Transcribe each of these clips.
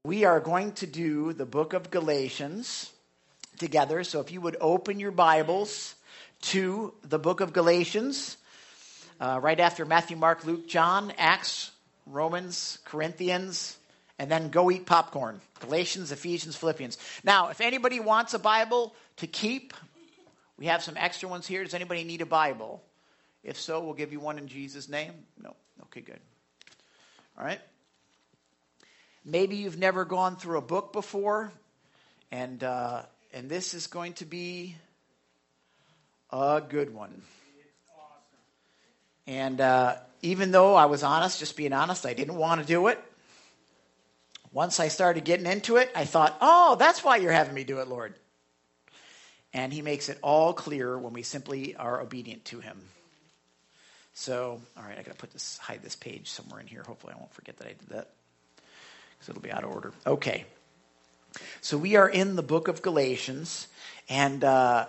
We are going to do the book of Galatians together. So if you would open your Bibles to the book of Galatians, right after Matthew, Mark, Luke, John, Acts, Romans, Corinthians, and then go eat popcorn. Galatians, Ephesians, Philippians. Now, if anybody wants a Bible to keep, we have some extra ones here. Does anybody need a Bible? If so, we'll give you one in Jesus' name. No? Okay, good. All right. Maybe you've never gone through a book before, and this is going to be a good one. And even though I was honest, just being honest, I didn't want to do it. Once I started getting into it, I thought, oh, that's why you're having me do it, Lord. And he makes it all clear when we simply are obedient to him. So, all right, I got to hide this page somewhere in here. Hopefully I won't forget that I did that. So it'll be out of order. Okay. So we are in the book of Galatians, and it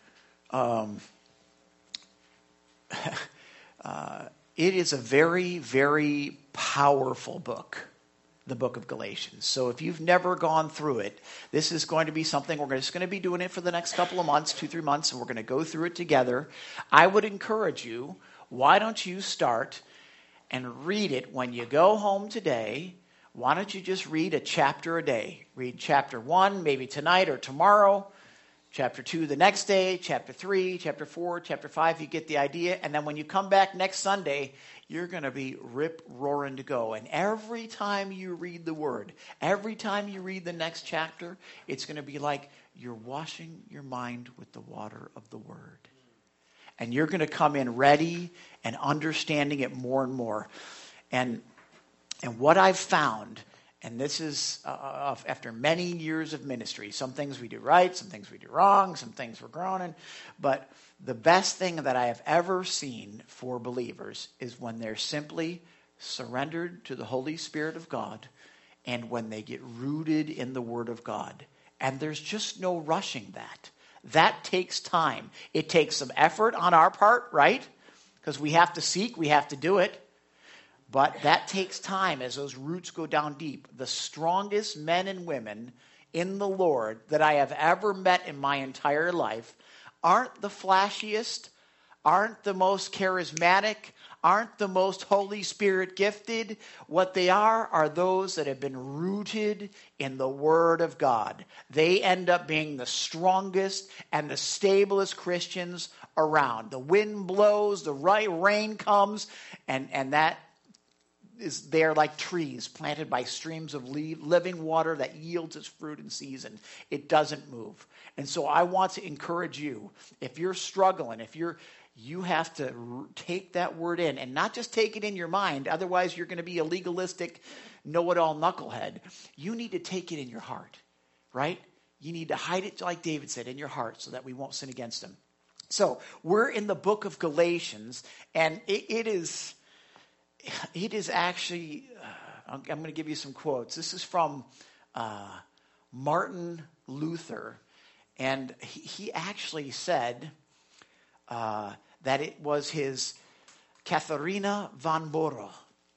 is a very, very powerful book, the book of Galatians. So if you've never gone through it, this is going to be something, we're just going to be doing it for the next couple of months, 2-3 months, and we're going to go through it together. I would encourage you, why don't you start and read it when you go home today? Why don't you just read a chapter a day? Read chapter 1, maybe tonight or tomorrow. Chapter 2 the next day. Chapter 3, chapter 4, chapter 5. You get the idea. And then when you come back next Sunday, you're going to be rip-roaring to go. And every time you read the Word, every time you read the next chapter, it's going to be like you're washing your mind with the water of the Word. And you're going to come in ready and understanding it more and more. And what I've found, and this is after many years of ministry, some things we do right, some things we do wrong, some things we're groaning, but the best thing that I have ever seen for believers is when they're simply surrendered to the Holy Spirit of God and when they get rooted in the Word of God. And there's just no rushing that. That takes time. It takes some effort on our part, right? Because we have to seek, we have to do it. But that takes time as those roots go down deep. The strongest men and women in the Lord that I have ever met in my entire life aren't the flashiest, aren't the most charismatic, aren't the most Holy Spirit gifted. What they are those that have been rooted in the Word of God. They end up being the strongest and the stablest Christians around. The wind blows, the rain comes, and that they're like trees planted by streams of living water that yields its fruit in season. It doesn't move. And so I want to encourage you, if you're struggling, you have to take that word in and not just take it in your mind. Otherwise, you're going to be a legalistic, know-it-all knucklehead. You need to take it in your heart, right? You need to hide it, like David said, in your heart so that we won't sin against him. So we're in the book of Galatians, and it is actually, I'm going to give you some quotes. This is from Martin Luther. And he actually said that it was his Katharina von Bora.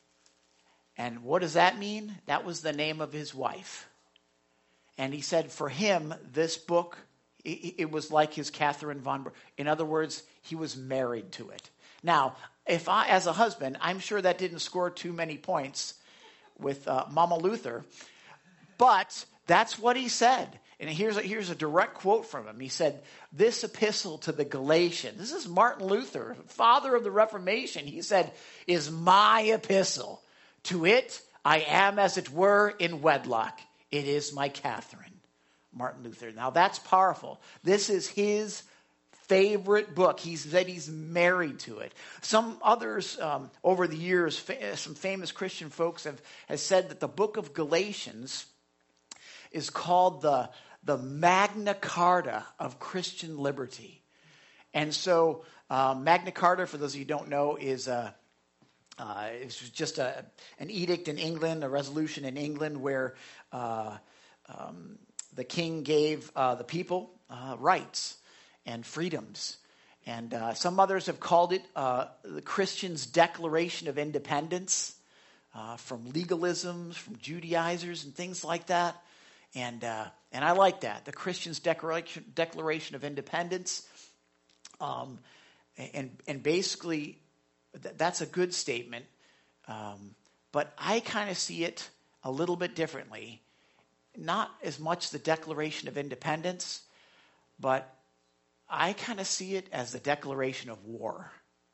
And what does that mean? That was the name of his wife. And he said for him, this book, it was like his Catherine von Bora. In other words, he was married to it. Now, if I, as a husband, I'm sure that didn't score too many points with Mama Luther, but that's what he said. And here's a direct quote from him. He said, this epistle to the Galatians, this is Martin Luther, father of the Reformation. He said, is my epistle. To it, I am, as it were, in wedlock. It is my Catherine. Martin Luther. Now that's powerful. This is his favorite book. He said he's married to it. Some others over the years, some famous Christian folks have said that the book of Galatians is called the Magna Carta of Christian liberty. And so Magna Carta, for those of you who don't know, is it's just an edict in England, a resolution in England where the king gave the people rights and freedoms. And some others have called it the Christian's Declaration of Independence. from legalisms, from Judaizers and things like that. And I like that. The Christian's Declaration of Independence. And basically, that's a good statement. But I kind of see it a little bit differently. Not as much the Declaration of Independence, but I kind of see it as the declaration of war.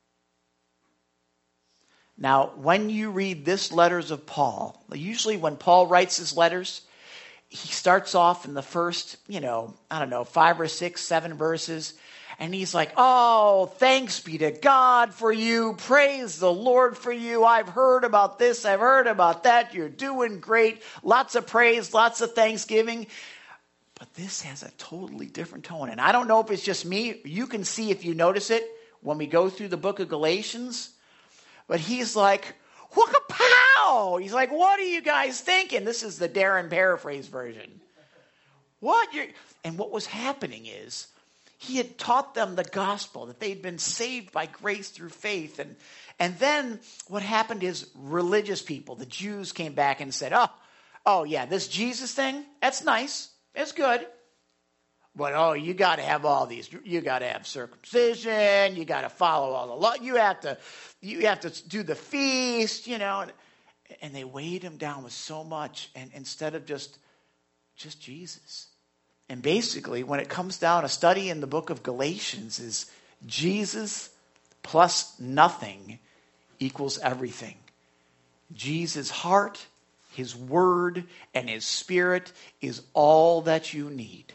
Now, when you read this letters of Paul, usually when Paul writes his letters, he starts off in the first, 5 or 6, 7 verses, and he's like, oh, thanks be to God for you. Praise the Lord for you. I've heard about this. I've heard about that. You're doing great. Lots of praise, lots of thanksgiving. But this has a totally different tone. And I don't know if it's just me. You can see if you notice it when we go through the book of Galatians. But he's like, whoop-a-pow! He's like, what are you guys thinking? This is the Darren paraphrase version. And what was happening is he had taught them the gospel, that they'd been saved by grace through faith. And then what happened is religious people, the Jews, came back and said, oh yeah, this Jesus thing, that's nice. It's good. But, you got to have all these. You got to have circumcision. You got to follow all the law. You have to do the feast, And they weighed him down with so much. And instead of just Jesus. And basically, when it comes down, a study in the book of Galatians is Jesus plus nothing equals everything. Jesus' heart, his word, and his spirit is all that you need.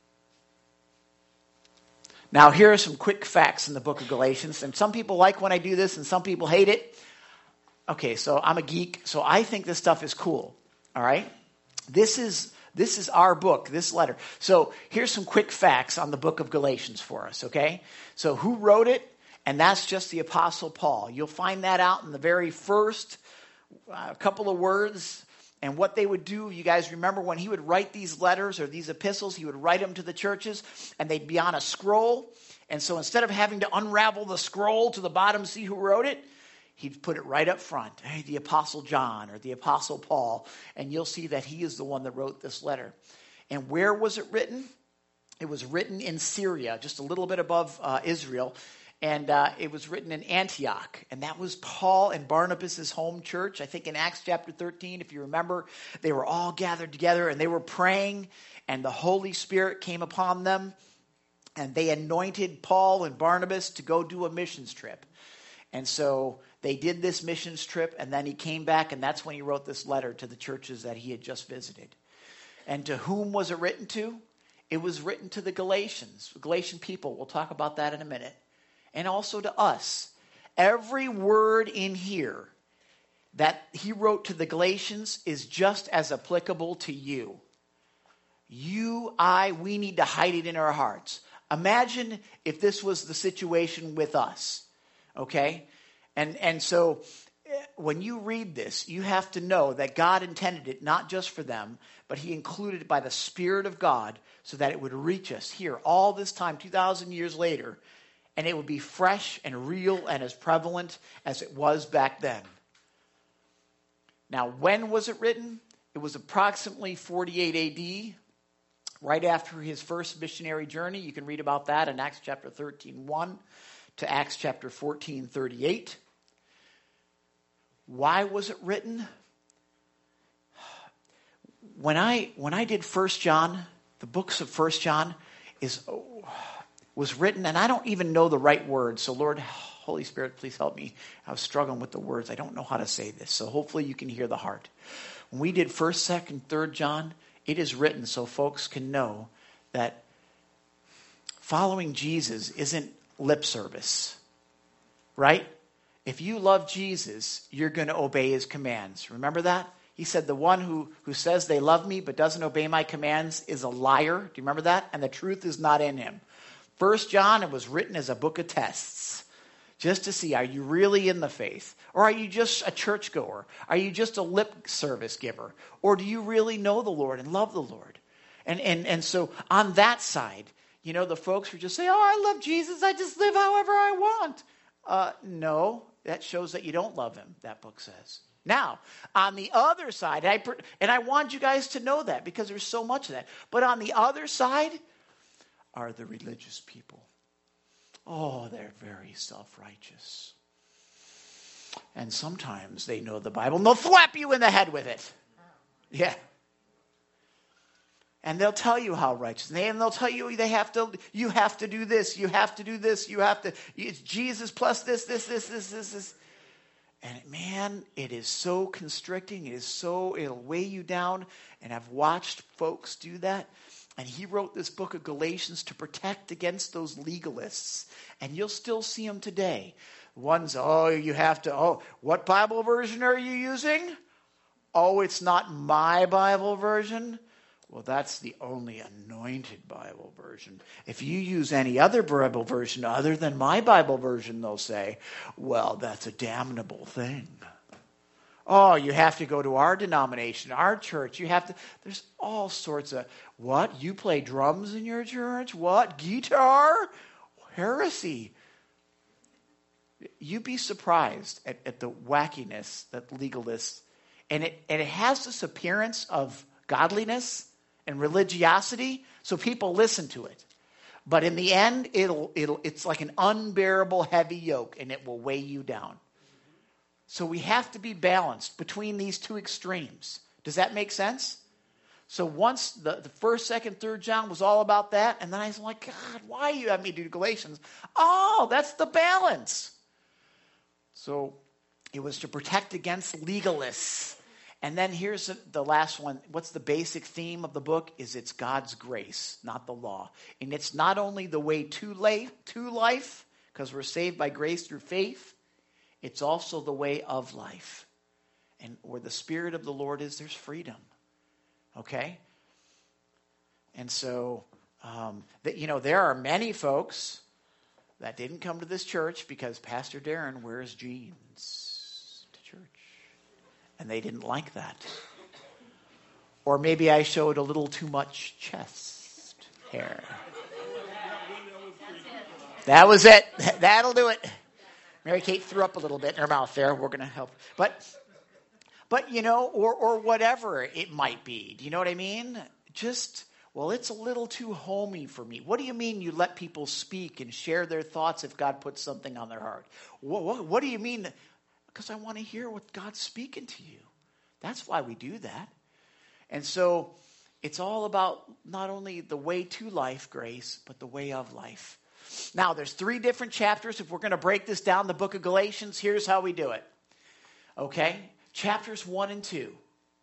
Now, here are some quick facts in the book of Galatians. And some people like when I do this, and some people hate it. Okay, so I'm a geek, so I think this stuff is cool. All right? This is our book, this letter. So here's some quick facts on the book of Galatians for us, okay? So who wrote it? And that's just the Apostle Paul. You'll find that out in the very first couple of words. And what they would do, you guys remember when he would write these letters or these epistles, he would write them to the churches, and they'd be on a scroll. And so instead of having to unravel the scroll to the bottom, see who wrote it, he'd put it right up front. Hey, the Apostle John or the Apostle Paul. And you'll see that he is the one that wrote this letter. And where was it written? It was written in Syria, just a little bit above Israel. And it was written in Antioch. And that was Paul and Barnabas' home church. I think in Acts chapter 13, if you remember, they were all gathered together and they were praying. And the Holy Spirit came upon them. And they anointed Paul and Barnabas to go do a missions trip. And so they did this missions trip. And then he came back. And that's when he wrote this letter to the churches that he had just visited. And to whom was it written to? It was written to the Galatians, Galatian people. We'll talk about that in a minute. And also to us. Every word in here that he wrote to the Galatians is just as applicable to you. We need to hide it in our hearts. Imagine if this was the situation with us. Okay? And so when you read this, you have to know that God intended it not just for them, but he included it by the Spirit of God so that it would reach us here all this time, 2,000 years later, and it would be fresh and real and as prevalent as it was back then. Now, when was it written? It was approximately 48 AD, right after his first missionary journey. You can read about that in Acts chapter 13:1 to Acts chapter 14:38. Why was it written? When I did 1 John, the books of 1 John was written, and I don't even know the right words. So Lord, Holy Spirit, please help me. I was struggling with the words. I don't know how to say this. So hopefully you can hear the heart. When we did 1st, 2nd, 3rd John, it is written so folks can know that following Jesus isn't lip service, right? If you love Jesus, you're going to obey his commands. Remember that? He said the one who says they love me but doesn't obey my commands is a liar. Do you remember that? And the truth is not in him. 1 John, it was written as a book of tests. Just to see, are you really in the faith? Or are you just a churchgoer? Are you just a lip service giver? Or do you really know the Lord and love the Lord? And so on that side, the folks who just say, oh, I love Jesus, I just live however I want. No, that shows that you don't love him, that book says. Now, on the other side, and I want you guys to know that because there's so much of that. But on the other side are the religious people. Oh, they're very self-righteous. And sometimes they know the Bible and they'll thwap you in the head with it. Yeah. And they'll tell you how righteous. And they'll tell you you have to do this, you have to do this, it's Jesus plus this. And man, it is so constricting. It'll weigh you down. And I've watched folks do that. And he wrote this book of Galatians to protect against those legalists. And you'll still see them today. One's, what Bible version are you using? Oh, it's not my Bible version. Well, that's the only anointed Bible version. If you use any other Bible version other than my Bible version, they'll say, well, that's a damnable thing. Oh, you have to go to our denomination, our church. There's all sorts of, what? You play drums in your church? What? Guitar? Heresy. You'd be surprised at the wackiness that legalists, and it has this appearance of godliness and religiosity, so people listen to it. But in the end, it's like an unbearable heavy yoke, and it will weigh you down. So we have to be balanced between these two extremes. Does that make sense? So once the 1st, 2nd, 3rd John was all about that, and then I was like, God, why you have me do Galatians? Oh, that's the balance. So it was to protect against legalists. And then here's the last one. What's the basic theme of the book? It's God's grace, not the law. And it's not only the way to life, because we're saved by grace through faith. It's also the way of life. And where the Spirit of the Lord is, there's freedom. Okay? And so, there are many folks that didn't come to this church because Pastor Darren wears jeans to church. And they didn't like that. Or maybe I showed a little too much chest hair. That was it. That'll do it. Mary Kate threw up a little bit in her mouth there. We're going to help. But or whatever it might be. Do you know what I mean? It's a little too homey for me. What do you mean you let people speak and share their thoughts if God puts something on their heart? What do you mean? Because I want to hear what God's speaking to you. That's why we do that. And so it's all about not only the way to life, grace, but the way of life. Now, there's 3 different chapters. If we're going to break this down, the book of Galatians, here's how we do it. Okay? Chapters 1 and 2.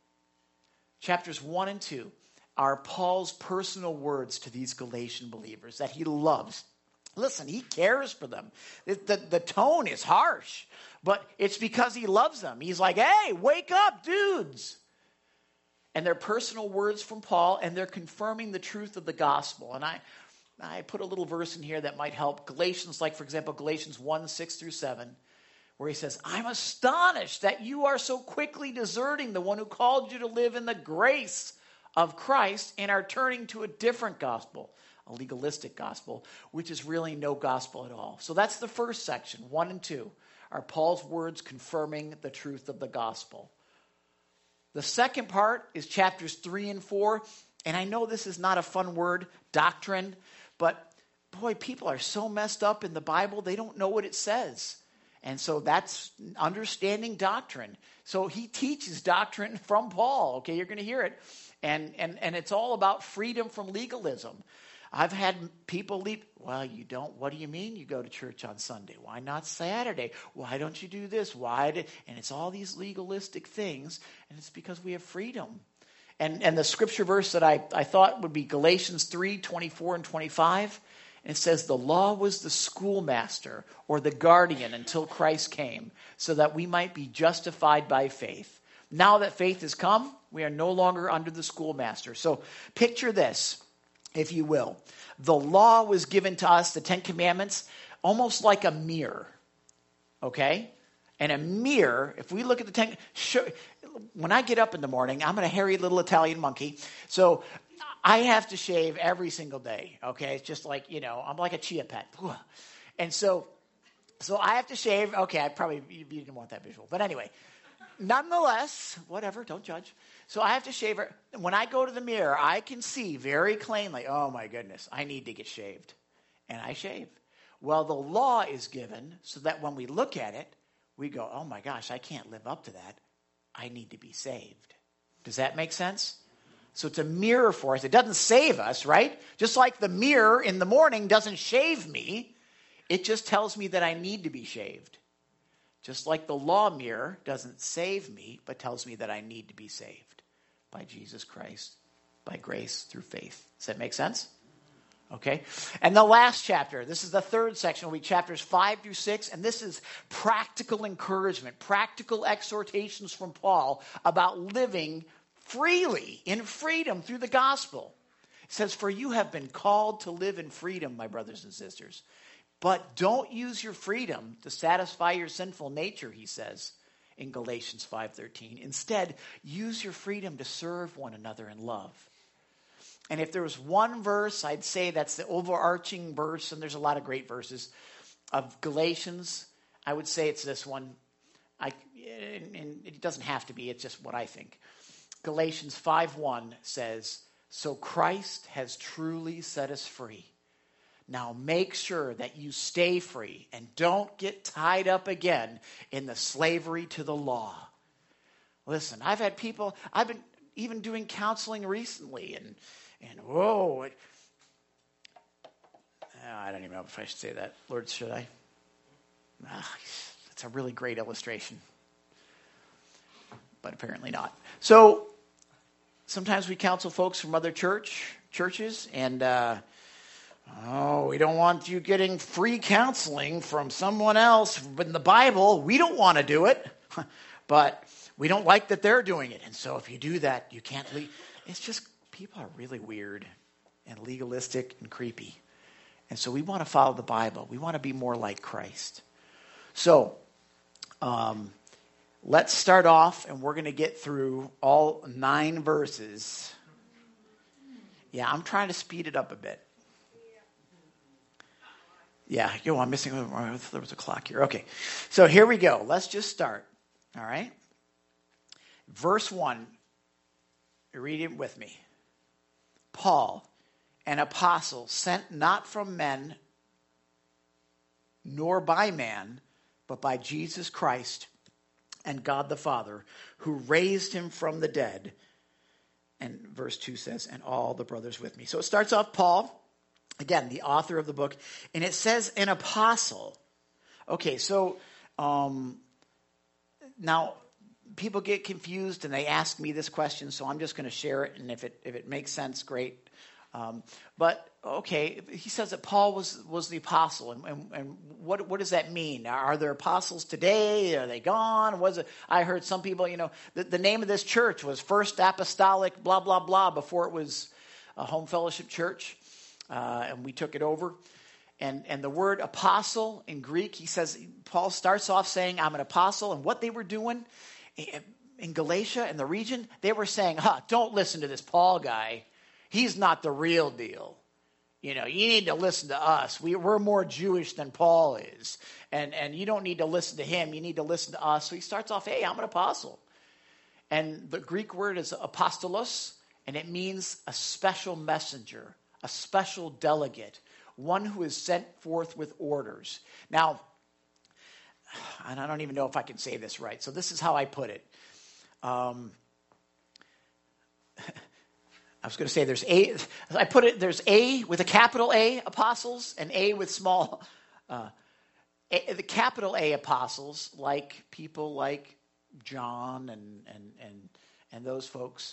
Chapters 1 and 2 are Paul's personal words to these Galatian believers that he loves. Listen, he cares for them. The tone is harsh, but it's because he loves them. He's like, hey, wake up, dudes. And they're personal words from Paul, and they're confirming the truth of the gospel. And I put a little verse in here that might help. Galatians, like, for example, Galatians 1, 6 through 7, where he says, I'm astonished that you are so quickly deserting the one who called you to live in the grace of Christ and are turning to a different gospel, a legalistic gospel, which is really no gospel at all. So that's the first section, 1 and 2, are Paul's words confirming the truth of the gospel. The second part is chapters 3 and 4, and I know this is not a fun word, doctrine, but boy, people are so messed up in the Bible, they don't know what it says. And so that's understanding doctrine. So he teaches doctrine from Paul. Okay, you're going to hear it. And it's all about freedom from legalism. I've had people leave. Well, you don't. What do you mean you go to church on Sunday? Why not Saturday? Why don't you do this? And it's all these legalistic things. And it's because we have freedom. And the scripture verse that I thought would be Galatians 3, 24 and 25. And it says, the law was the schoolmaster or the guardian until Christ came, so that we might be justified by faith. Now that faith has come, we are no longer under the schoolmaster. So picture this, if you will. The law was given to us, the 10 Commandments, almost like a mirror. Okay? And a mirror, if we look at the 10, when I get up in the morning, I'm a hairy little Italian monkey. So I have to shave every single day. Okay? It's just like, I'm like a chia pet. And so I have to shave. Okay, you didn't want that visual. But anyway, nonetheless, whatever, don't judge. So I have to shave it. When I go to the mirror, I can see very plainly, oh my goodness, I need to get shaved. And I shave. Well, the law is given so that when we look at it, we go, oh my gosh, I can't live up to that. I need to be saved. Does that make sense? So it's a mirror for us. It doesn't save us, right? Just like the mirror in the morning doesn't shave me. It just tells me that I need to be shaved. Just like the law mirror doesn't save me, but tells me that I need to be saved by Jesus Christ, by grace through faith. Does that make sense? Okay. And the last chapter, this is the third section, will be chapters 5 through 6, and this is practical encouragement, practical exhortations from Paul about living freely, in freedom through the gospel. It says, for you have been called to live in freedom, my brothers and sisters. But don't use your freedom to satisfy your sinful nature, he says in Galatians 5:13. Instead, use your freedom to serve one another in love. And if there was one verse, I'd say that's the overarching verse, and there's a lot of great verses of Galatians. I would say it's this one. And it doesn't have to be, it's just what I think. Galatians 5:1 says, so Christ has truly set us free. Now make sure that you stay free and don't get tied up again in the slavery to the law. Listen, I've had people, I've been even doing counseling recently, and whoa, I don't even know if I should say that. Lord, should I? That's a really great illustration. But apparently not. So sometimes we counsel folks from other churches, and we don't want you getting free counseling from someone else in the Bible. We don't want to do it, but we don't like that they're doing it. And so if you do that, you can't leave. It's just, people are really weird and legalistic and creepy. And so we want to follow the Bible. We want to be more like Christ. So let's start off, and we're going to get through all 9 verses. Yeah, I'm trying to speed it up a bit. Yeah, I'm missing, there was a clock here. Okay, so here we go. Let's just start, all right? Verse 1, read it with me. Paul, an apostle, sent not from men, nor by man, but by Jesus Christ and God the Father, who raised him from the dead. And verse 2 says, and all the brothers with me. So it starts off, Paul, again, the author of the book, and it says an apostle. Okay, so now people get confused and they ask me this question, so I'm just going to share it, and if it makes sense, great. But okay, he says that Paul was the apostle, and what does that mean? Are there apostles today? Are they gone? I heard some people, the name of this church was First Apostolic blah blah blah before it was a Home Fellowship Church. And we took it over. And the word apostle in Greek, he says, Paul starts off saying, I'm an apostle. And what they were doing in Galatia and the region, they were saying, don't listen to this Paul guy. He's not the real deal. You need to listen to us. We're more Jewish than Paul is. And you don't need to listen to him. You need to listen to us. So he starts off, hey, I'm an apostle. And the Greek word is apostolos, and it means a special messenger, a special delegate, one who is sent forth with orders. Now, and I don't even know if I can say this right, so this is how I put it. I was going to say there's A with a capital A, apostles, and A with small. The capital A apostles, like people like John and those folks,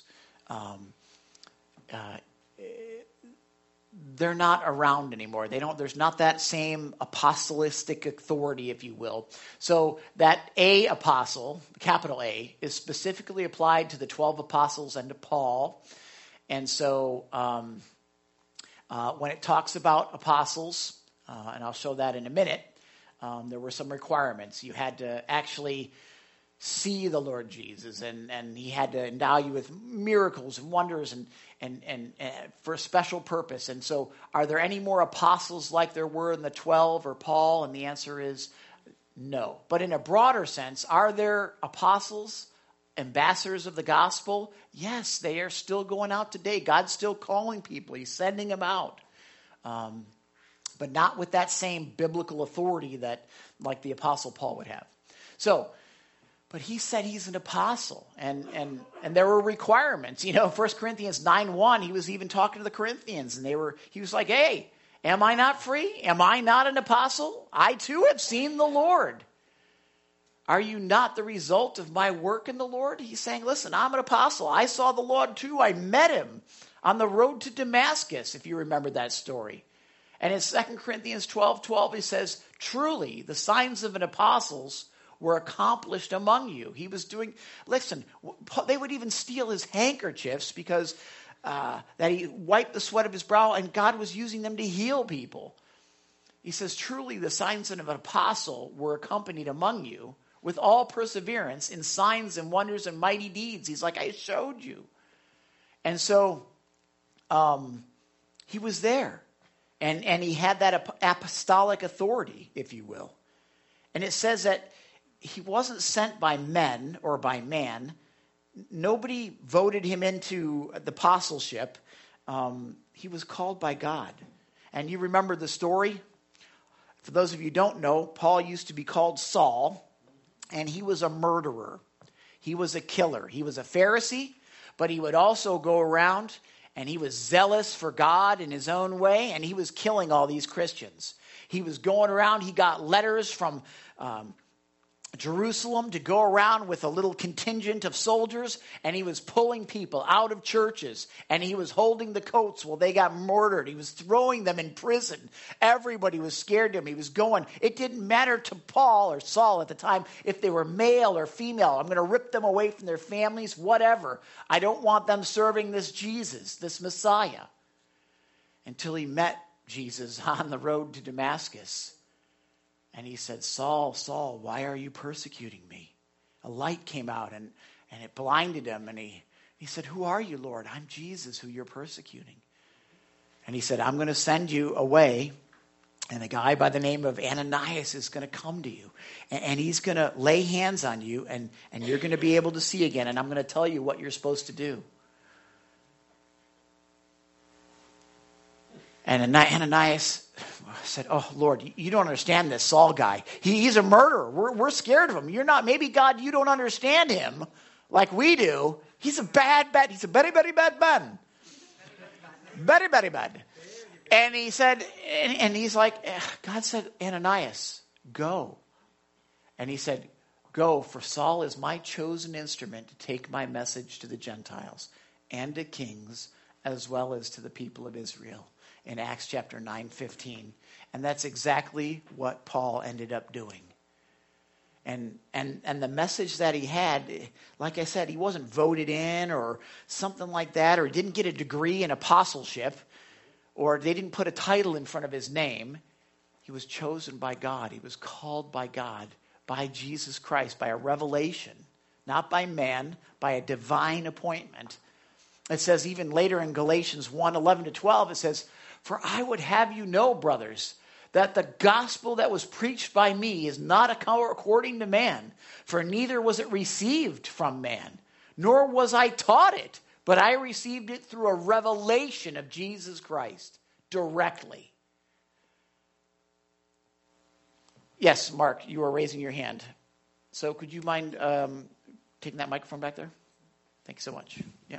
they're not around anymore. There's not that same apostolistic authority, if you will. So that A apostle, capital A, is specifically applied to the 12 apostles and to Paul. And so when it talks about apostles, and I'll show that in a minute, there were some requirements. You had to actually see the Lord Jesus, and he had to endow you with miracles and wonders and for a special purpose. And so are there any more apostles like there were in the 12 or Paul? And the answer is no. But in a broader sense, are there apostles ambassadors of the gospel? Yes, they are still going out today. God's still calling people. He's sending them out. But not with that same biblical authority that like the Apostle Paul would have. So, but he said he's an apostle, and there were requirements. 1 Corinthians 9:1, he was even talking to the Corinthians, and he was like, hey, am I not free? Am I not an apostle? I too have seen the Lord. Are you not the result of my work in the Lord? He's saying, listen, I'm an apostle. I saw the Lord too. I met him on the road to Damascus, if you remember that story. And in 2 Corinthians 12:12, he says, truly, the signs of an apostles were accomplished among you. He was doing, listen, they would even steal his handkerchiefs because that he wiped the sweat of his brow, and God was using them to heal people. He says, truly, the signs of an apostle were accompanied among you with all perseverance in signs and wonders and mighty deeds. He's like, I showed you. And so he was there. And he had that apostolic authority, if you will. And it says that he wasn't sent by men or by man. Nobody voted him into the apostleship. He was called by God. And you remember the story? For those of you who don't know, Paul used to be called Saul, and he was a murderer. He was a killer. He was a Pharisee, but he would also go around, and he was zealous for God in his own way, and he was killing all these Christians. He was going around. He got letters from Jerusalem to go around with a little contingent of soldiers, and he was pulling people out of churches, and he was holding the coats while they got murdered. He was throwing them in prison. Everybody was scared of him. He was going. It didn't matter to Paul or Saul at the time if they were male or female. I'm going to rip them away from their families, whatever. I don't want them serving this Jesus, this Messiah. Until he met Jesus on the road to Damascus. And he said, Saul, Saul, why are you persecuting me? A light came out and it blinded him. And he said, who are you, Lord? I'm Jesus, who you're persecuting. And he said, I'm going to send you away. And a guy by the name of Ananias is going to come to you. And he's going to lay hands on you. And you're going to be able to see again. And I'm going to tell you what you're supposed to do. And Ananias said, oh, Lord, you don't understand this Saul guy. He's a murderer. We're scared of him. You're not. Maybe, God, you don't understand him like we do. He's a he's a very, very bad man. Very, very bad. And he said, and he's like, God said, Ananias, go. And he said, go, for Saul is my chosen instrument to take my message to the Gentiles and to kings as well as to the people of Israel. In Acts chapter 9:15. And that's exactly what Paul ended up doing. And the message that he had, like I said, he wasn't voted in or something like that, or he didn't get a degree in apostleship, or they didn't put a title in front of his name. He was chosen by God. He was called by God, by Jesus Christ, by a revelation, not by man, by a divine appointment. It says even later in Galatians 1:11-12, it says, for I would have you know, brothers, that the gospel that was preached by me is not according to man, for neither was it received from man, nor was I taught it, but I received it through a revelation of Jesus Christ directly. Yes, Mark, you are raising your hand. So could you mind taking that microphone back there? Thank you so much. Yeah.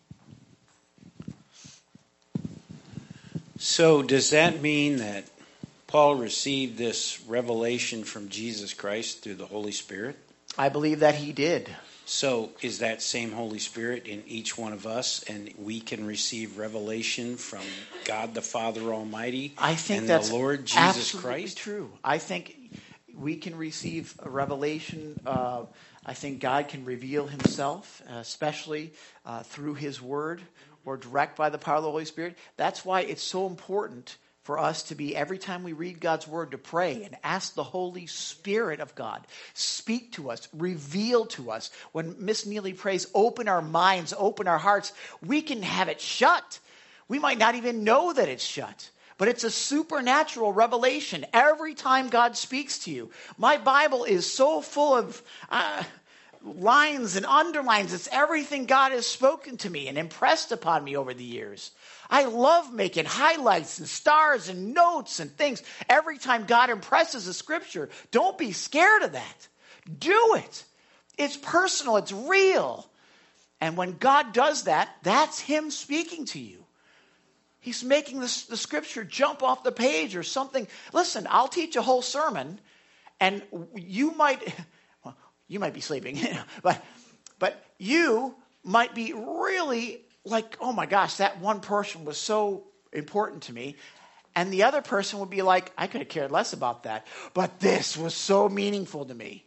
So does that mean that Paul received this revelation from Jesus Christ through the Holy Spirit? I believe that he did. So is that same Holy Spirit in each one of us, and we can receive revelation from God the Father Almighty I think and that's the Lord Jesus absolutely Christ? True. I think we can receive a revelation. I think God can reveal himself, especially through his word, or direct by the power of the Holy Spirit. That's why it's so important for us to be, every time we read God's word, to pray and ask the Holy Spirit of God, speak to us, reveal to us. When Miss Neely prays, open our minds, open our hearts, we can have it shut. We might not even know that it's shut. But it's a supernatural revelation every time God speaks to you. My Bible is so full of lines and underlines. It's everything God has spoken to me and impressed upon me over the years. I love making highlights and stars and notes and things. Every time God impresses a scripture, don't be scared of that. Do it. It's personal. It's real. And when God does that, that's him speaking to you. He's making the scripture jump off the page or something. Listen, I'll teach a whole sermon, and you might be sleeping, but you might be really like, oh my gosh, that one portion was so important to me. And the other person would be like, I could have cared less about that, but this was so meaningful to me.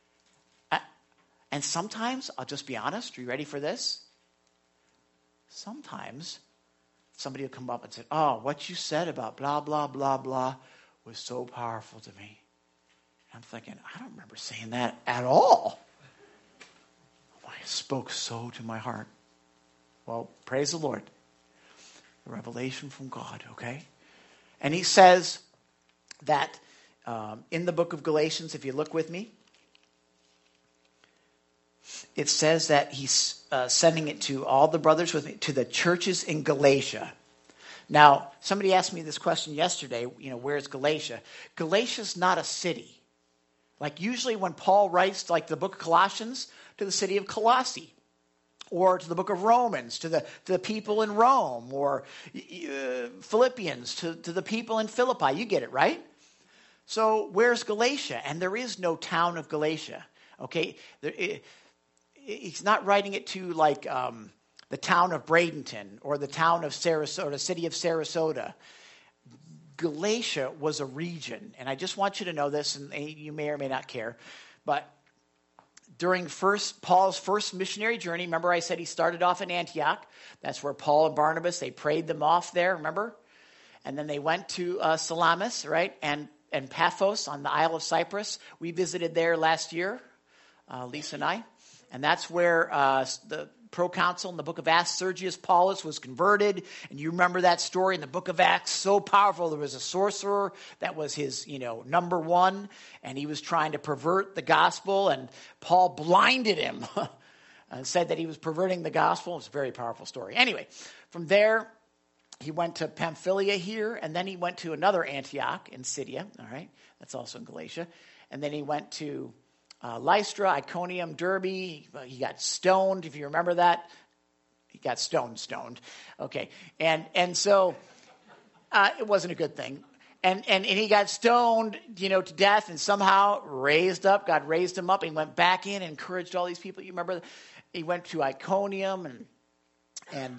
And sometimes, I'll just be honest, are you ready for this? Sometimes somebody will come up and say, oh, what you said about blah, blah, blah, blah was so powerful to me. And I'm thinking, I don't remember saying that at all. It spoke so to my heart. Well, praise the Lord. A revelation from God, okay? And he says that in the book of Galatians, if you look with me, it says that he's sending it to all the brothers with me, to the churches in Galatia. Now, somebody asked me this question yesterday, where's Galatia? Galatia's not a city. Like usually when Paul writes like the book of Colossians, to the city of Colossae, or to the book of Romans, to the people in Rome, or Philippians, to the people in Philippi. You get it, right? So where's Galatia? And there is no town of Galatia, okay? He's not writing it to like the town of Bradenton or the town of Sarasota, city of Sarasota. Galatia was a region, and I just want you to know this, and you may or may not care, but during Paul's first missionary journey, remember I said he started off in Antioch. That's where Paul and Barnabas, they prayed them off there, remember? And then they went to Salamis, right, and Paphos on the Isle of Cyprus. We visited there last year, Lisa and I. And that's where the proconsul in the book of Acts, Sergius Paulus, was converted. And you remember that story in the book of Acts, so powerful. There was a sorcerer that was his, number one, and he was trying to pervert the gospel, and Paul blinded him and said that he was perverting the gospel. It's a very powerful story. Anyway, from there, he went to Pamphylia here, and then he went to another Antioch in Syria, all right? That's also in Galatia. And then he went to Lystra, Iconium, Derbe. He got stoned, if you remember that. He got stoned. Okay. And so it wasn't a good thing. And he got stoned, to death, and somehow raised up. God raised him up, and he went back in and encouraged all these people. You remember he went to Iconium and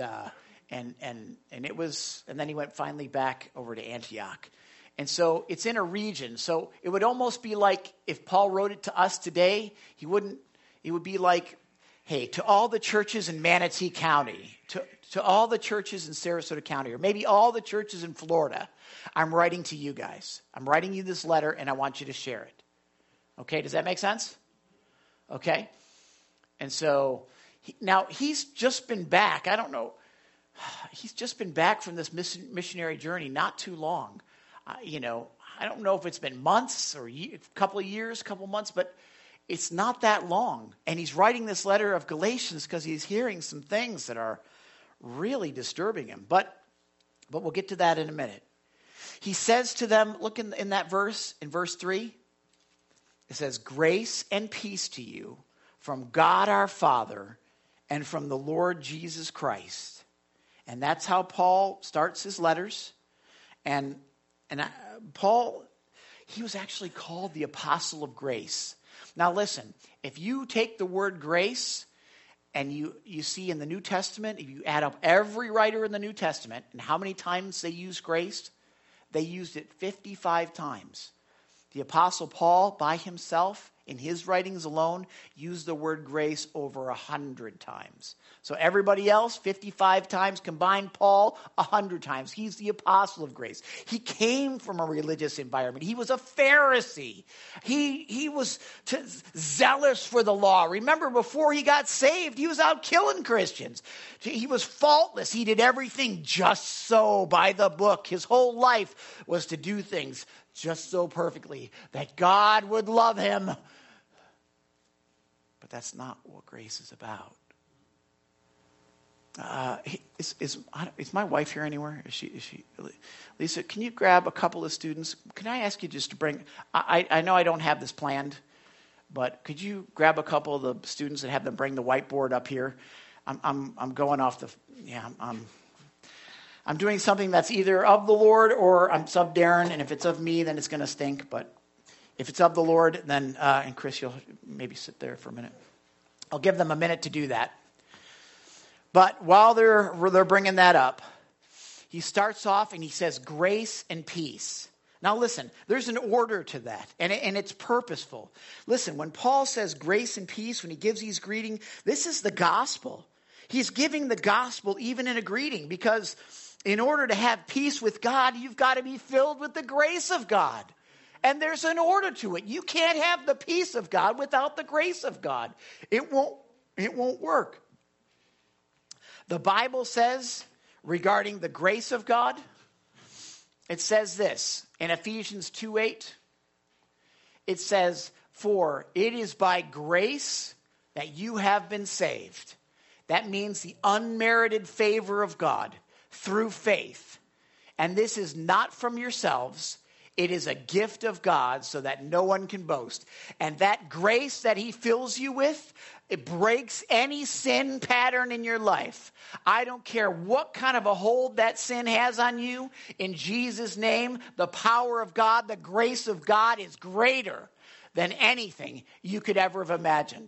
it was, and then he went finally back over to Antioch. And so it's in a region. So it would almost be like if Paul wrote it to us today, it would be like, hey, to all the churches in Manatee County, to all the churches in Sarasota County, or maybe all the churches in Florida, I'm writing to you guys. I'm writing you this letter, and I want you to share it. Okay, does that make sense? Okay. And so now he's just been back. I don't know. He's just been back from this missionary journey not too long. I don't know if it's been months or a couple of years, couple of months, but it's not that long. And he's writing this letter of Galatians because he's hearing some things that are really disturbing him. But we'll get to that in a minute. He says to them, look in that verse, in verse 3, it says, grace and peace to you from God our Father and from the Lord Jesus Christ. And that's how Paul starts his letters. And Paul, he was actually called the apostle of grace. Now listen, if you take the word grace and you see in the New Testament, if you add up every writer in the New Testament and how many times they used grace, they used it 55 times. The apostle Paul by himself, in his writings alone, used the word grace over 100 times. So everybody else, 55 times combined. Paul, 100 times. He's the apostle of grace. He came from a religious environment. He was a Pharisee. He was zealous for the law. Remember, before he got saved, he was out killing Christians. He was faultless. He did everything just so by the book. His whole life was to do things just so perfectly that God would love him. But that's not what grace is about. Is my wife here anywhere? Is she? Lisa, can you grab a couple of students? Can I ask you just to bring? I know I don't have this planned, but could you grab a couple of the students and have them bring the whiteboard up here? I'm going off the. Yeah, I'm doing something that's either of the Lord or I'm sub Darren, and if it's of me, then it's going to stink. But if it's of the Lord, then and Chris, you'll maybe sit there for a minute. I'll give them a minute to do that. But while they're bringing that up, he starts off and he says, grace and peace. Now listen, there's an order to that, and it's purposeful. Listen, when Paul says grace and peace, when he gives these greeting, this is the gospel. He's giving the gospel even in a greeting, because in order to have peace with God, you've got to be filled with the grace of God. And there's an order to it. You can't have the peace of God without the grace of God. It won't work. The Bible says regarding the grace of God, it says this in Ephesians 2:8. It says, for it is by grace that you have been saved. That means the unmerited favor of God through faith. And this is not from yourselves. It is a gift of God so that no one can boast. And that grace that he fills you with, it breaks any sin pattern in your life. I don't care what kind of a hold that sin has on you. In Jesus' name, the power of God, the grace of God is greater than anything you could ever have imagined.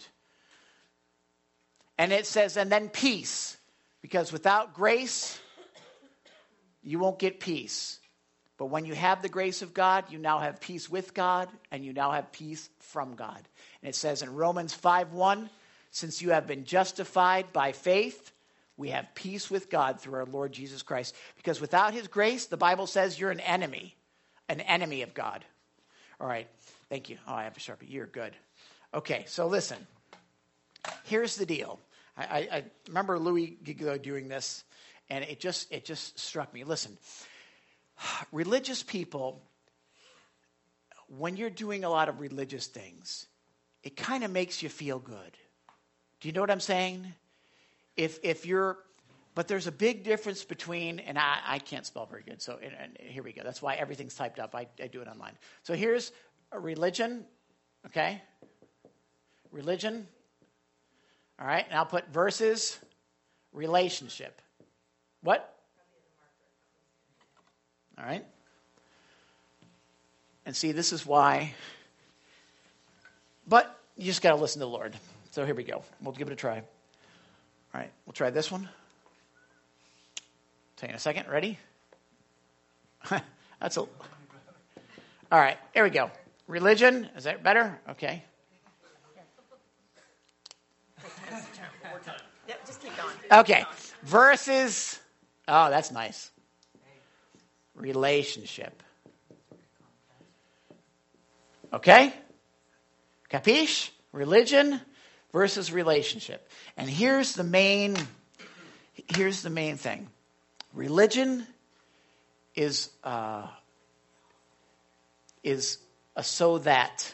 And it says, and then peace. Because without grace, you won't get peace. But when you have the grace of God, you now have peace with God, and you now have peace from God. And it says in Romans 5:1, since you have been justified by faith, we have peace with God through our Lord Jesus Christ. Because without his grace, the Bible says you're an enemy of God. All right, thank you. Oh, I have a Sharpie. You're good. Okay, so listen. Here's the deal. I remember Louis Giglio doing this, and it just struck me. Listen. Religious people, when you're doing a lot of religious things, it kind of makes you feel good. Do you know what I'm saying? But there's a big difference between, and I can't spell very good, so and here we go. That's why everything's typed up. I do it online. So here's a religion, okay? Religion. All right, and I'll put versus relationship. What? All right? And see, this is why. But you just got to listen to the Lord. So here we go. We'll give it a try. All right, we'll try this one. Take a second. Ready? All right, here we go. Religion. Is that better? Okay. Yep, just keep going. Okay. Versus. Oh, that's nice. Relationship. Okay? Capiche? Religion versus relationship. And here's the main thing. Religion is a so that.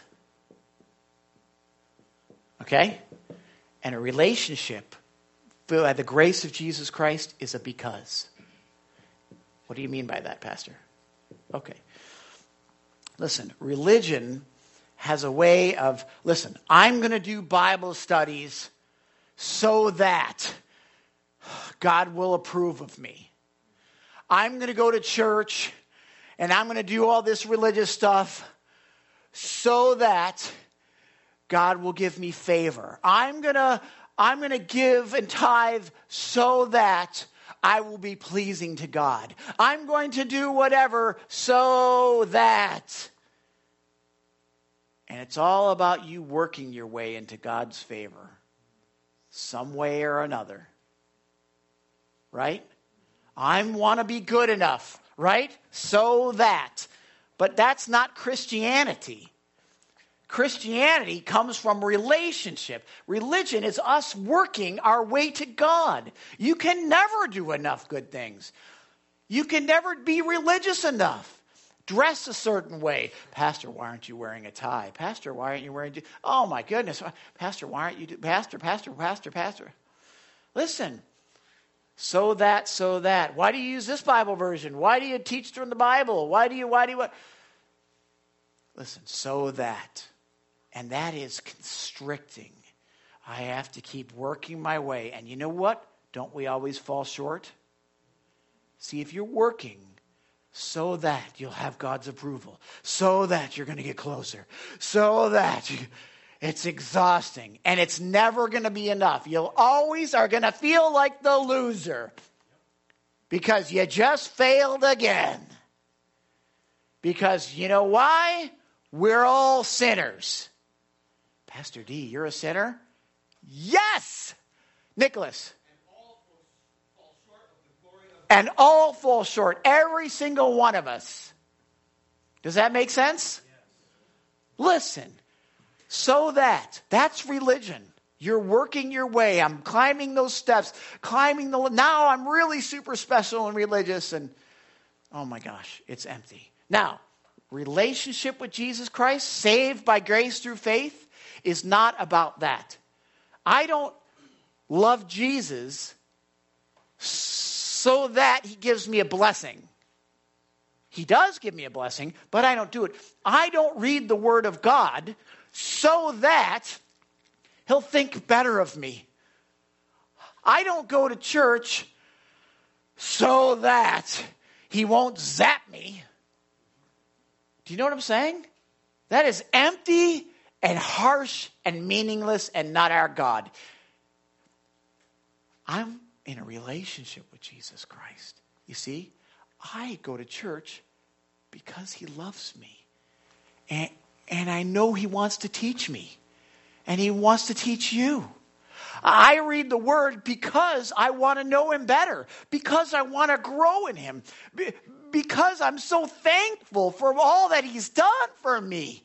Okay? And a relationship by the grace of Jesus Christ is a because. What do you mean by that, Pastor? Okay. Listen, religion has a way of, I'm going to do Bible studies so that God will approve of me. I'm going to go to church and I'm going to do all this religious stuff so that God will give me favor. I'm going to give and tithe so that I will be pleasing to God. I'm going to do whatever so that. And it's all about you working your way into God's favor. Some way or another. Right? I want to be good enough. Right? So that. But that's not Christianity. Christianity comes from relationship. Religion is us working our way to God. You can never do enough good things. You can never be religious enough. Dress a certain way. Pastor, why aren't you wearing a tie? Pastor, why aren't you wearing... Oh, my goodness. Pastor, why aren't you... Pastor. Listen. So that. Why do you use this Bible version? Why do you teach from the Bible? Why do you... Listen, so that. And that is constricting. I have to keep working my way. And you know what? Don't we always fall short? See, if you're working so that you'll have God's approval, so that you're going to get closer, so that it's exhausting, and it's never going to be enough. You'll always are going to feel like the loser because you just failed again. Because you know why? We're all sinners. Pastor D, you're a sinner? Yes! Nicholas. And all fall short. Every single one of us. Does that make sense? Yes. Listen. So that's religion. You're working your way. I'm climbing those steps. Now I'm really super special and religious. And oh my gosh, it's empty. Now, relationship with Jesus Christ, saved by grace through faith, is not about that. I don't love Jesus so that he gives me a blessing. He does give me a blessing, but I don't do it. I don't read the Word of God so that he'll think better of me. I don't go to church so that he won't zap me. Do you know what I'm saying? That is empty and harsh and meaningless and not our God. I'm in a relationship with Jesus Christ. You see, I go to church because he loves me. And I know he wants to teach me. And he wants to teach you. I read the Word because I want to know him better. Because I want to grow in him. Because I'm so thankful for all that he's done for me.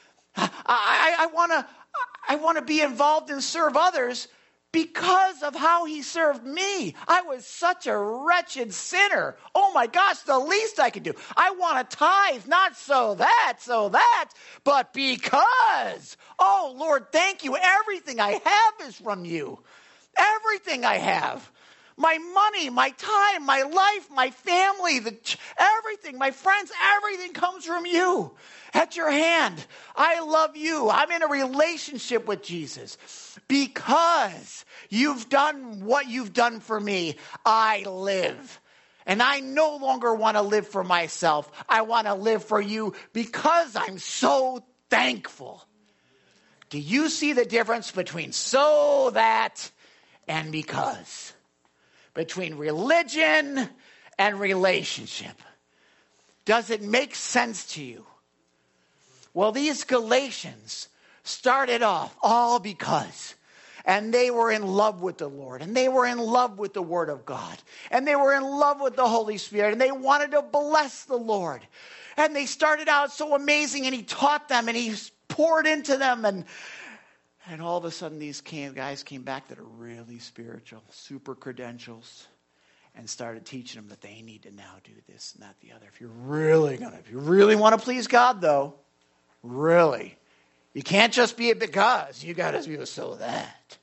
I want to be involved and serve others because of how he served me. I was such a wretched sinner. Oh my gosh, the least I could do. I want to tithe, not so that, but because. Oh Lord, thank you. Everything I have is from you. Everything I have. My money, my time, my life, my family, everything, my friends, everything comes from you. At your hand. I love you. I'm in a relationship with Jesus. Because you've done what you've done for me, I live. And I no longer want to live for myself. I want to live for you because I'm so thankful. Do you see the difference between so that and because? Between religion and relationship. Does it make sense to you? Well, these Galatians started off all because. And they were in love with the Lord. And they were in love with the Word of God. And they were in love with the Holy Spirit. And they wanted to bless the Lord. And they started out so amazing. And he taught them. And he poured into them. And all of a sudden these guys came back that are really spiritual. Super credentials. And started teaching them that they need to now do this and that, the other. If you really want to please God, though, really, you can't just be a because. You got to be a so that.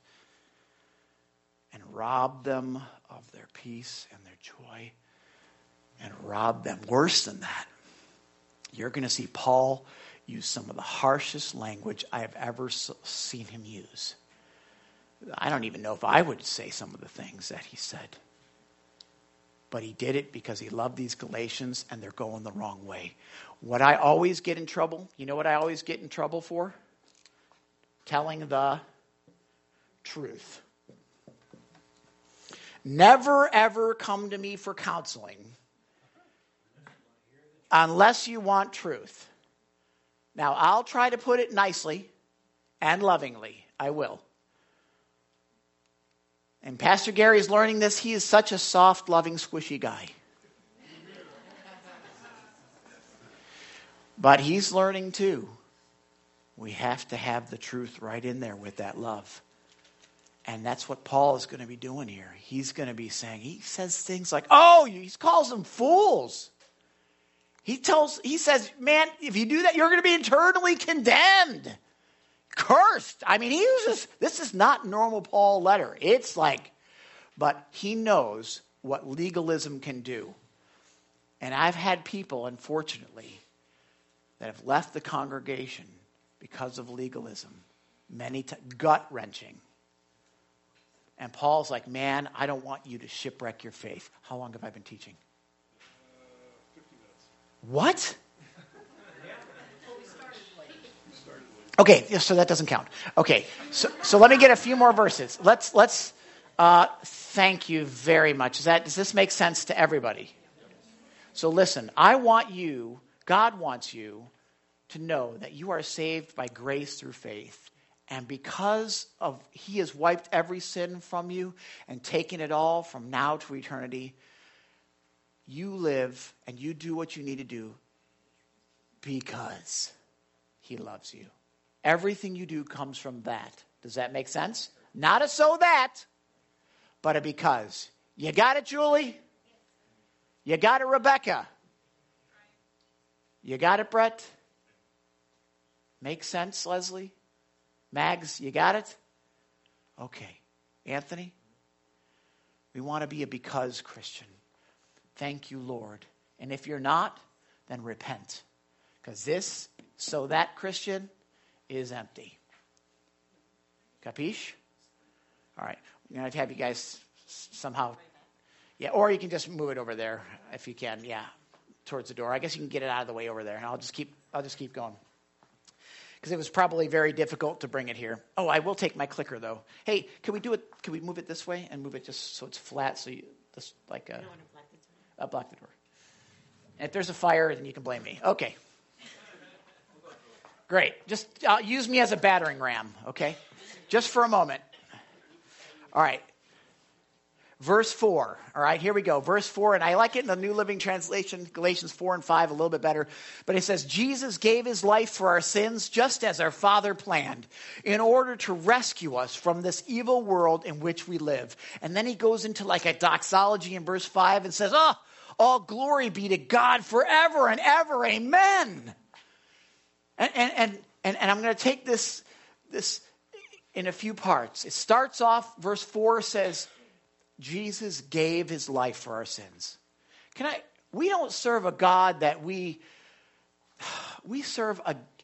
And rob them of their peace and their joy. And rob them. Worse than that, you're going to see Paul use some of the harshest language I have ever seen him use. I don't even know if I would say some of the things that he said. But he did it because he loved these Galatians and they're going the wrong way. What I always get in trouble, you know what I always get in trouble for? Telling the truth. Never ever come to me for counseling unless you want truth. Now, I'll try to put it nicely and lovingly. I will. And Pastor Gary is learning this. He is such a soft, loving, squishy guy. But he's learning too. We have to have the truth right in there with that love. And that's what Paul is going to be doing here. He's going to be saying, he says things like, he calls them fools. He says, man, if you do that, you're going to be eternally condemned. Cursed. I mean, this is not normal Paul letter. It's like, but he knows what legalism can do. And I've had people, unfortunately, that have left the congregation because of legalism. Gut-wrenching. And Paul's like, man, I don't want you to shipwreck your faith. How long have I been teaching? 50 minutes. What? Okay, so that doesn't count. Okay, so let me get a few more verses. Let's thank you very much. Does this make sense to everybody? So listen, God wants you to know that you are saved by grace through faith. And because he has wiped every sin from you and taken it all from now to eternity, you live and you do what you need to do because he loves you. Everything you do comes from that. Does that make sense? Not a so that, but a because. You got it, Julie? You got it, Rebecca? You got it, Brett? Make sense, Leslie? Mags, you got it? Okay. Anthony? We want to be a because Christian. Thank you, Lord. And if you're not, then repent. Because that Christian is empty. Capiche? All right. I'm going to have you guys somehow. Yeah, or you can just move it over there if you can. Yeah, towards the door. I guess you can get it out of the way over there. And I'll just keep going. Because it was probably very difficult to bring it here. Oh, I will take my clicker though. Hey, can we do it? Can we move it this way and move it just so it's flat? So you just like block the door. And if there's a fire, then you can blame me. Okay. Great. Just use me as a battering ram, okay? Just for a moment. All right. Verse 4. All right, here we go. Verse 4, and I like it in the New Living Translation, Galatians 4 and 5, a little bit better. But it says, Jesus gave his life for our sins just as our Father planned in order to rescue us from this evil world in which we live. And then he goes into like a doxology in verse 5 and says, all glory be to God forever and ever. Amen. And I'm going to take this in a few parts. It starts off, verse 4 says, Jesus gave his life for our sins. We don't serve a God that we serve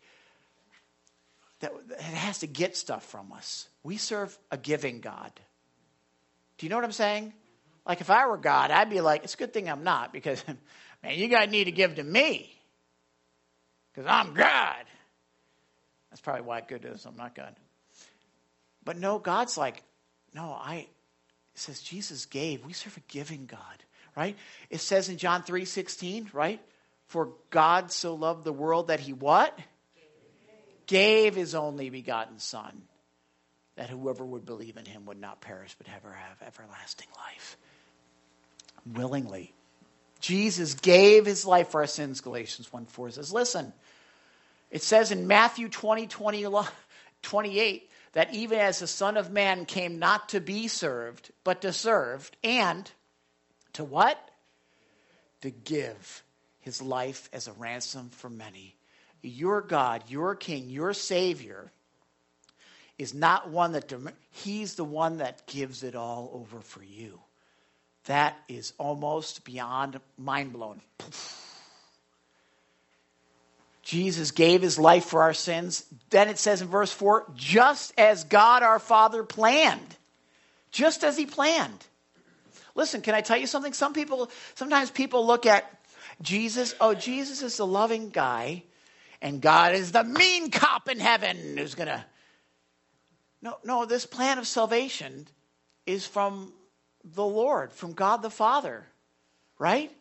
that has to get stuff from us. We serve a giving God. Do you know what I'm saying? Like if I were God, I'd be like, it's a good thing I'm not because, man, you guys need to give to me. Because I'm God. That's probably why good is. I'm not God. But no, God's like, no, it says Jesus gave. We serve a giving God, right? It says in John 3:16, right? For God so loved the world that he what? Gave his only begotten Son, that whoever would believe in him would not perish but ever have everlasting life. Willingly. Jesus gave his life for our sins, Galatians 1:4 says. Listen, it says in Matthew 20:28 that even as the Son of Man came not to be served, but to serve, and to what? To give his life as a ransom for many. Your God, your King, your Savior is not one that, he's the one that gives it all over for you. That is almost beyond mind-blowing. Jesus gave his life for our sins. Then it says in verse 4, just as God our Father planned. Just as he planned. Listen, can I tell you something? Sometimes people look at Jesus. Oh, Jesus is the loving guy. And God is the mean cop in heaven who's going to... No, this plan of salvation is from the Lord, from God the Father. Right?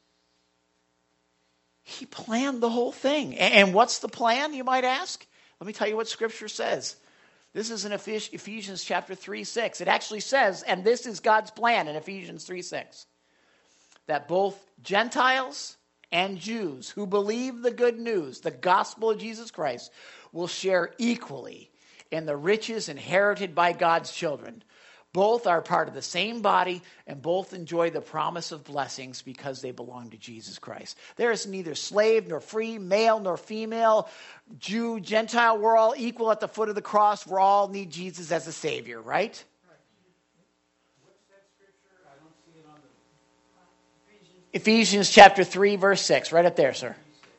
He planned the whole thing. And what's the plan, you might ask? Let me tell you what Scripture says. This is in Ephesians chapter 3:6. It actually says, and this is God's plan in Ephesians 3:6, that both Gentiles and Jews who believe the good news, the gospel of Jesus Christ, will share equally in the riches inherited by God's children. Both are part of the same body, and both enjoy the promise of blessings because they belong to Jesus Christ. There is neither slave nor free, male nor female, Jew, Gentile. We're all equal at the foot of the cross. We all need Jesus as a Savior, right? What's that scripture? I don't see it on the... Ephesians chapter 3, verse 6. Right up there, sir.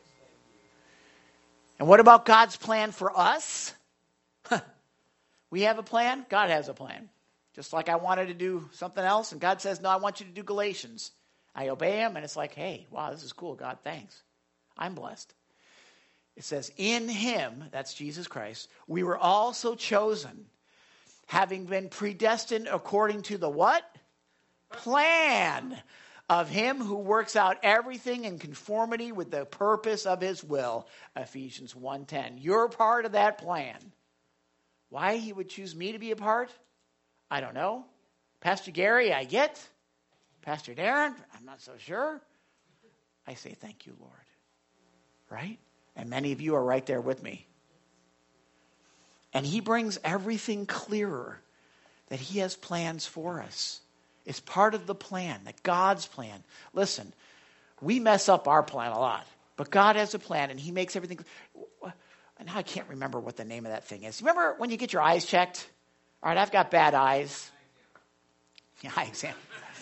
And what about God's plan for us? We have a plan. God has a plan. Just like I wanted to do something else, and God says, no, I want you to do Galatians. I obey him, and it's like, hey, wow, this is cool. God, thanks. I'm blessed. It says, in him, that's Jesus Christ, we were also chosen, having been predestined according to the what? Plan of him who works out everything in conformity with the purpose of his will. Ephesians 1:10. You're part of that plan. Why he would choose me to be a part? I don't know. Pastor Gary, I get. Pastor Darren, I'm not so sure. I say thank you, Lord. Right? And many of you are right there with me. And he brings everything clearer that he has plans for us. It's part of the plan, that God's plan. Listen, we mess up our plan a lot, but God has a plan and he makes everything. Now I can't remember what the name of that thing is. Remember when you get your eyes checked? All right, I've got bad eyes. Yeah, eye exam.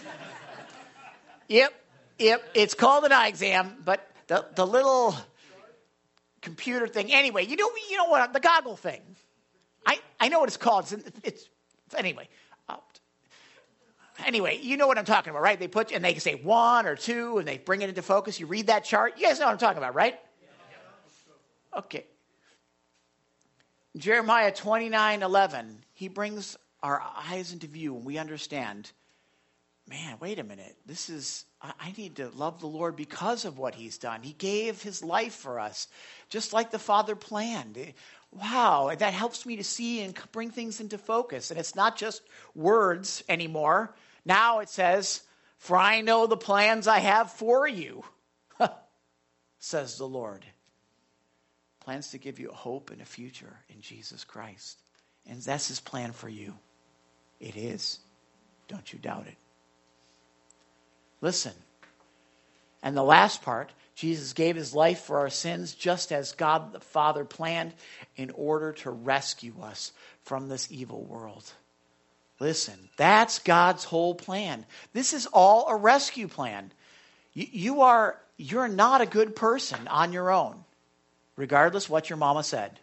Yep. It's called an eye exam, but the little computer thing. Anyway, you know what? The goggle thing. I know what it's called. It's anyway. Anyway, you know what I'm talking about, right? They put and they can say 1 or 2, and they bring it into focus. You read that chart. You guys know what I'm talking about, right? Okay. Jeremiah 29:11, he brings our eyes into view and we understand, man, wait a minute. I need to love the Lord because of what he's done. He gave his life for us, just like the Father planned. Wow, that helps me to see and bring things into focus. And it's not just words anymore. Now it says, for I know the plans I have for you, says the Lord. Plans to give you a hope and a future in Jesus Christ. And that's his plan for you. It is. Don't you doubt it. Listen. And the last part, Jesus gave his life for our sins just as God the Father planned in order to rescue us from this evil world. Listen, that's God's whole plan. This is all a rescue plan. You're not a good person on your own. Regardless what your mama said.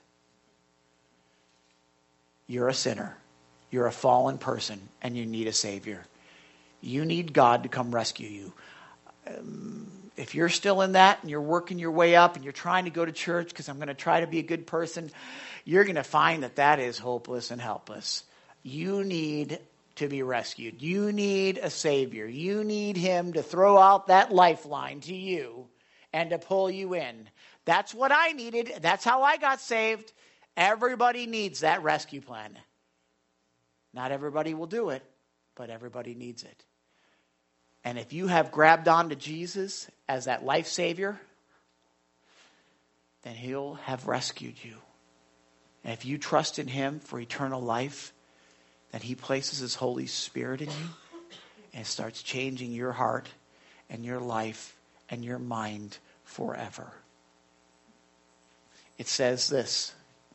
You're a sinner. You're a fallen person, and you need a Savior. You need God to come rescue you. If you're still in that, and you're working your way up, and you're trying to go to church because I'm going to try to be a good person, you're going to find that is hopeless and helpless. You need to be rescued. You need a Savior. You need him to throw out that lifeline to you and to pull you in. That's what I needed. That's how I got saved. Everybody needs that rescue plan. Not everybody will do it, but everybody needs it. And if you have grabbed onto Jesus as that life savior, then he'll have rescued you. And if you trust in him for eternal life, then he places his Holy Spirit in you and starts changing your heart and your life and your mind forever. It says this.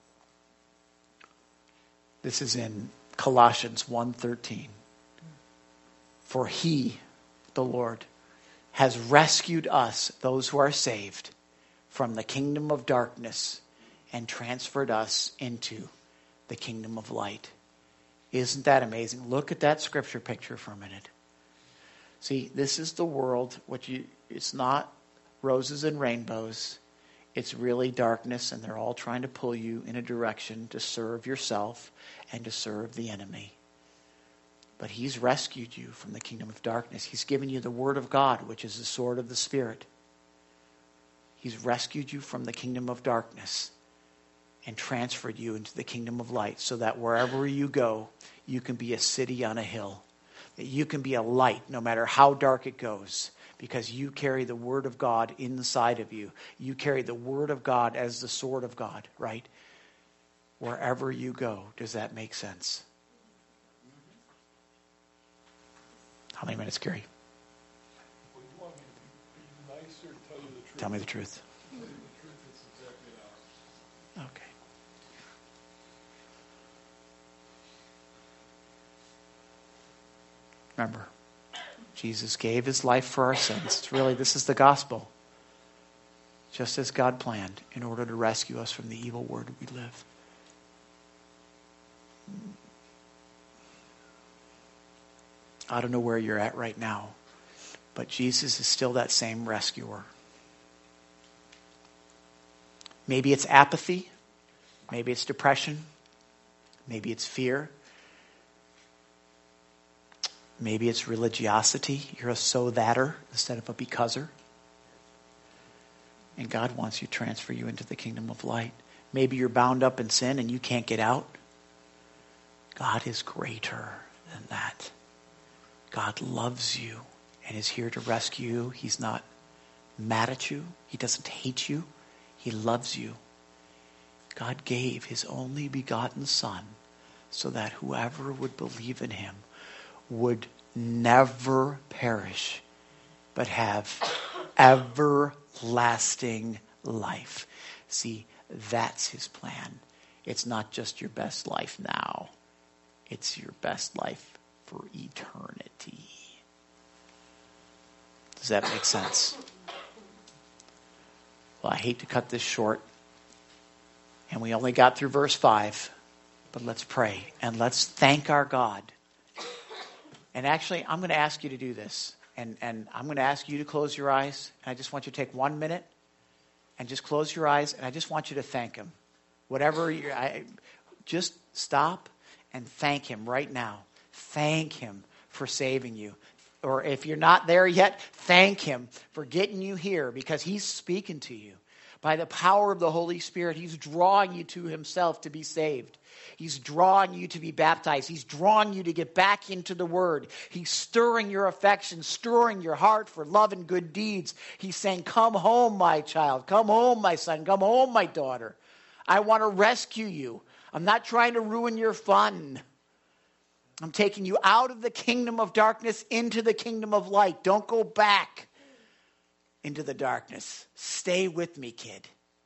This is in Colossians 1:13. For he, the Lord, has rescued us, those who are saved, from the kingdom of darkness and transferred us into the kingdom of light. Isn't that amazing? Look at that scripture picture for a minute. See, this is the world. It's not roses and rainbows. It's really darkness, and they're all trying to pull you in a direction to serve yourself and to serve the enemy. But he's rescued you from the kingdom of darkness. He's given you the word of God, which is the sword of the Spirit. He's rescued you from the kingdom of darkness and transferred you into the kingdom of light so that wherever you go, you can be a city on a hill. That you can be a light no matter how dark it goes. Because you carry the word of God inside of you. You carry the word of God as the sword of God, right? Wherever you go. Does that make sense? How many minutes, Gary? Well, you want me to be nice or tell you the truth? Tell me the truth. Tell you the truth, it's exactly an hour. Okay. Remember, Jesus gave his life for our sins. It's really, this is the gospel. Just as God planned in order to rescue us from the evil world we live. I don't know where you're at right now, but Jesus is still that same rescuer. Maybe it's apathy. Maybe it's depression. Maybe it's fear. Maybe it's religiosity. You're a so-thater instead of a becauser. And God wants to transfer you into the kingdom of light. Maybe you're bound up in sin and you can't get out. God is greater than that. God loves you and is here to rescue you. He's not mad at you. He doesn't hate you. He loves you. God gave his only begotten Son so that whoever would believe in him would never perish, but have everlasting life. See, that's his plan. It's not just your best life now. It's your best life for eternity. Does that make sense? Well, I hate to cut this short. And we only got through verse 5. But let's pray. And let's thank our God. And actually, I'm going to ask you to do this. And I'm going to ask you to close your eyes. And I just want you to take 1 minute and just close your eyes. And I just want you to thank him. Whatever just stop and thank him right now. Thank him for saving you. Or if you're not there yet, thank him for getting you here because he's speaking to you. By the power of the Holy Spirit, he's drawing you to himself to be saved. He's drawing you to be baptized. He's drawing you to get back into the Word. He's stirring your affection, stirring your heart for love and good deeds. He's saying, come home, my child. Come home, my son. Come home, my daughter. I want to rescue you. I'm not trying to ruin your fun. I'm taking you out of the kingdom of darkness into the kingdom of light. Don't go back into the darkness. Stay with me, kid.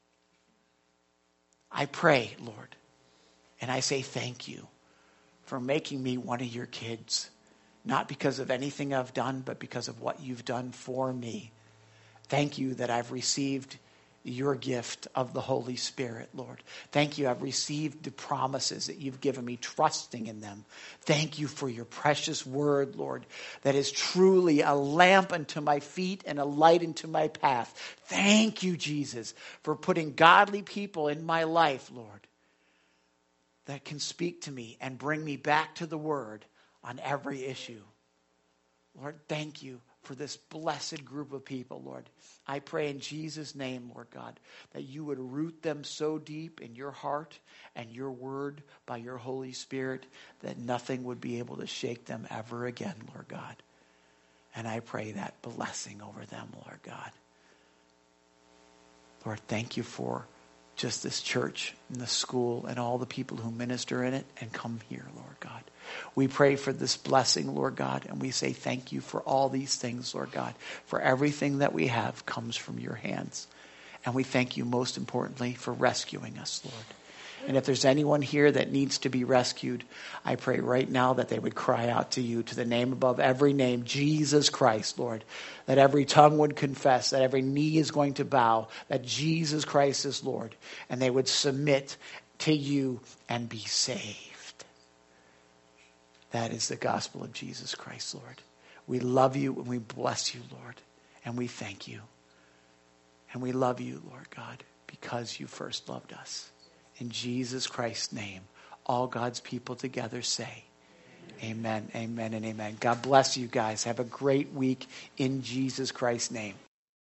I pray, Lord, and I say thank you for making me one of your kids. Not because of anything I've done, but because of what you've done for me. Thank you that I've received your gift of the Holy Spirit, Lord. Thank you, I've received the promises that you've given me, trusting in them. Thank you for your precious word, Lord, that is truly a lamp unto my feet and a light unto my path. Thank you, Jesus, for putting godly people in my life, Lord, that can speak to me and bring me back to the word on every issue. Lord, thank you for this blessed group of people, Lord. I pray in Jesus' name, Lord God, that you would root them so deep in your heart and your word by your Holy Spirit that nothing would be able to shake them ever again, Lord God. And I pray that blessing over them, Lord God. Lord, thank you for just this church and the school and all the people who minister in it and come here, Lord God. We pray for this blessing, Lord God, and we say thank you for all these things, Lord God. For everything that we have comes from your hands. And we thank you most importantly for rescuing us, Lord. And if there's anyone here that needs to be rescued, I pray right now that they would cry out to you, to the name above every name, Jesus Christ, Lord. That every tongue would confess, that every knee is going to bow, that Jesus Christ is Lord. And they would submit to you and be saved. That is the gospel of Jesus Christ, Lord. We love you and we bless you, Lord. And we thank you. And we love you, Lord God, because you first loved us. In Jesus Christ's name, all God's people together say, amen, amen, and amen. God bless you guys. Have a great week in Jesus Christ's name.